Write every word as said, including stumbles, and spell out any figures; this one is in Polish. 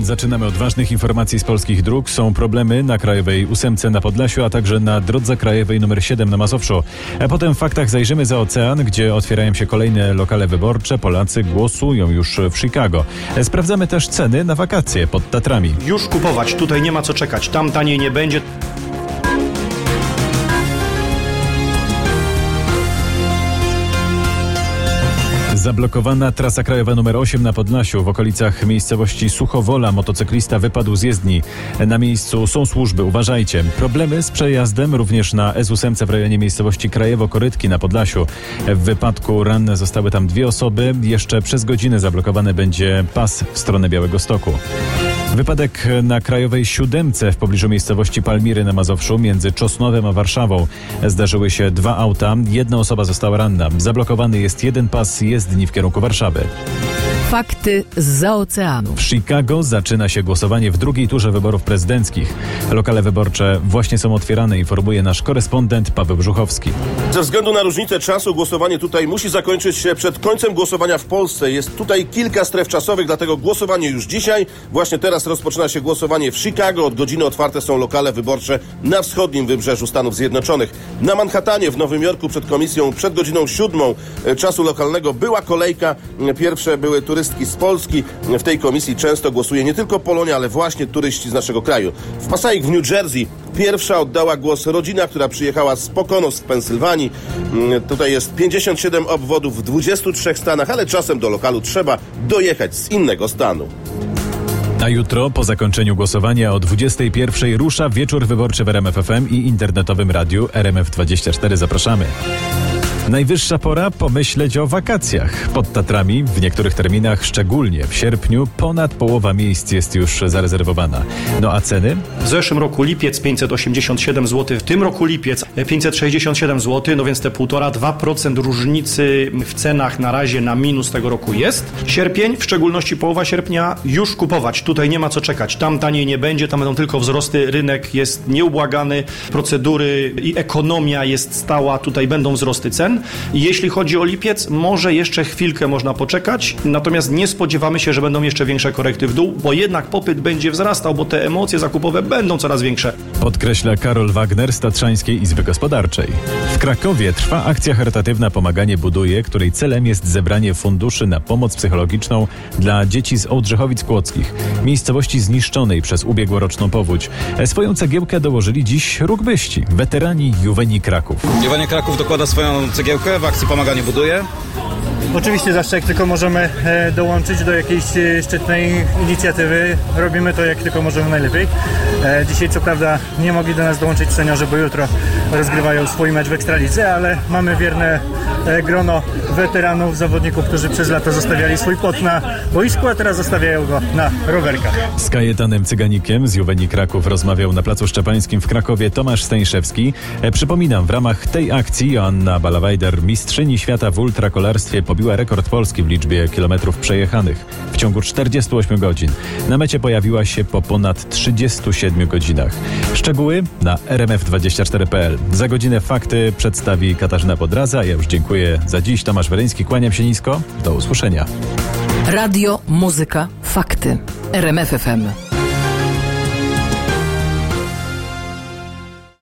Zaczynamy od ważnych informacji z polskich dróg. Są problemy na Krajowej ósemce na Podlasiu, a także na drodze krajowej numer siedem na Mazowszu. A potem w faktach zajrzymy za ocean, gdzie otwierają się kolejne lokale wyborcze. Polacy głosują już w Chicago. Sprawdzamy też ceny na wakacje pod Tatrami. Już kupować, tutaj nie ma co czekać, tam taniej nie będzie. Zablokowana trasa krajowa nr osiem na Podlasiu. W okolicach miejscowości Suchowola motocyklista wypadł z jezdni. Na miejscu są służby, uważajcie. Problemy z przejazdem również na S osiem w rejonie miejscowości Krajewo-Korytki na Podlasiu. W wypadku ranne zostały tam dwie osoby. Jeszcze przez godzinę zablokowany będzie pas w stronę Białegostoku. Wypadek na Krajowej siódemce w pobliżu miejscowości Palmiry na Mazowszu między Czosnowem a Warszawą. Zdarzyły się dwa auta. Jedna osoba została ranna. Zablokowany jest jeden pas jezdni w kierunku Warszawy. Fakty zza oceanu. W Chicago zaczyna się głosowanie w drugiej turze wyborów prezydenckich. Lokale wyborcze właśnie są otwierane, informuje nasz korespondent Paweł Brzuchowski. Ze względu na różnicę czasu głosowanie tutaj musi zakończyć się przed końcem głosowania w Polsce. Jest tutaj kilka stref czasowych, dlatego głosowanie już dzisiaj. Właśnie teraz rozpoczyna się głosowanie w Chicago. Od godziny otwarte są lokale wyborcze na wschodnim wybrzeżu Stanów Zjednoczonych. Na Manhattanie w Nowym Jorku przed komisją przed godziną siódmą czasu lokalnego była kolejka. Pierwsze były turystki z Polski. W tej komisji często głosuje nie tylko Polonia, ale właśnie turyści z naszego kraju. W Passaic w New Jersey pierwsza oddała głos rodzina, która przyjechała z Poconos w Pensylwanii. Tutaj jest pięćdziesiąt siedem obwodów w dwudziestu trzech stanach, ale czasem do lokalu trzeba dojechać z innego stanu. A jutro po zakończeniu głosowania o dwudziestej pierwszej rusza wieczór wyborczy w R M F F M i internetowym radiu R M F dwadzieścia cztery. Zapraszamy. Najwyższa pora pomyśleć o wakacjach. Pod Tatrami w niektórych terminach, szczególnie w sierpniu, ponad połowa miejsc jest już zarezerwowana. No a ceny? W zeszłym roku lipiec pięćset osiemdziesiąt siedem złotych, w tym roku lipiec pięćset sześćdziesiąt siedem złotych, no więc te półtora do dwóch procent różnicy w cenach na razie na minus tego roku jest. Sierpień, w szczególności połowa sierpnia, już kupować. Tutaj nie ma co czekać. Tam taniej nie będzie, tam będą tylko wzrosty. Rynek jest nieubłagany, procedury i ekonomia jest stała. Tutaj będą wzrosty cen. Jeśli chodzi o lipiec, może jeszcze chwilkę można poczekać, natomiast nie spodziewamy się, że będą jeszcze większe korekty w dół, bo jednak popyt będzie wzrastał, bo te emocje zakupowe będą coraz większe. Podkreśla Karol Wagner z Tatrzańskiej Izby Gospodarczej. W Krakowie trwa akcja charytatywna Pomaganie buduje, której celem jest zebranie funduszy na pomoc psychologiczną dla dzieci z Ołdrzechowic Kłodzkich, miejscowości zniszczonej przez ubiegłoroczną powódź. Swoją cegiełkę dołożyli dziś rugbyści, weterani Juwenii Kraków. Juwenii Kraków dokłada swoją cegiełkę w akcji Pomaganie buduje. Oczywiście zawsze jak tylko możemy e, dołączyć do jakiejś e, szczytnej inicjatywy, robimy to jak tylko możemy najlepiej. E, dzisiaj co prawda nie mogli do nas dołączyć seniorzy, bo jutro rozgrywają swój mecz w Ekstralidze, ale mamy wierne e, grono weteranów, zawodników, którzy przez lata zostawiali swój pot na boisku, a teraz zostawiają go na rowerkach. Z Kajetanem Cyganikiem z Juwenii Kraków rozmawiał na Placu Szczepańskim w Krakowie Tomasz Stańszewski. E, przypominam, w ramach tej akcji Joanna Balawajder, mistrzyni świata w ultrakolarstwie, pobiła rekord Polski w liczbie kilometrów przejechanych w ciągu czterdziestu ośmiu godzin. Na mecie pojawiła się po ponad trzydziestu siedmiu godzinach. Szczegóły na R M F dwadzieścia cztery kropka p l. Za godzinę fakty przedstawi Katarzyna Podraza. Ja już dziękuję za dziś. Tomasz Weryński, kłaniam się nisko. Do usłyszenia. Radio, muzyka, fakty. R M F F M.